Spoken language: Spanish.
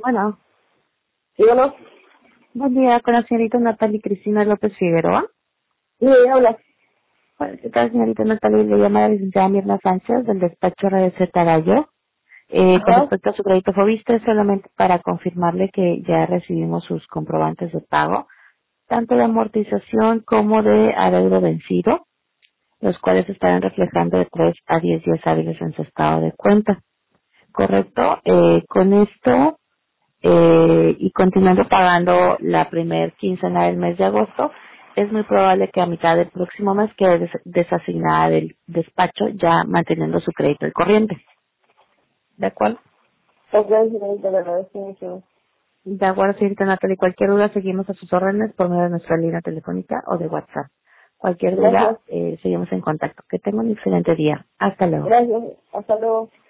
Bueno, ¿Sí o no? buen día con la señorita Natalie Cristina López Figueroa. Sí, habla. Bueno, ¿qué tal, señorita Natalie? Le llama la licenciada Mirna Sánchez del despacho RDC Gallo. Con Ajá. respecto a su crédito Fobiste, solamente para confirmarle que ya recibimos sus comprobantes de pago, tanto de amortización como de adeudo vencido, los cuales estarán reflejando de 3 a 10 días hábiles en su estado de cuenta. ¿Correcto? Con esto y continuando pagando la primer quincena del mes de agosto, es muy probable que a mitad del próximo mes quede desasignada del despacho, ya manteniendo su crédito al corriente. ¿De acuerdo? Pues gracias, señorita, le agradezco mucho. De acuerdo, señorita Natalie. Cualquier duda, seguimos a sus órdenes por medio de nuestra línea telefónica o de WhatsApp. Cualquier duda, Gracias. seguimos en contacto. Que tenga un excelente día. Hasta luego. Gracias. Hasta luego.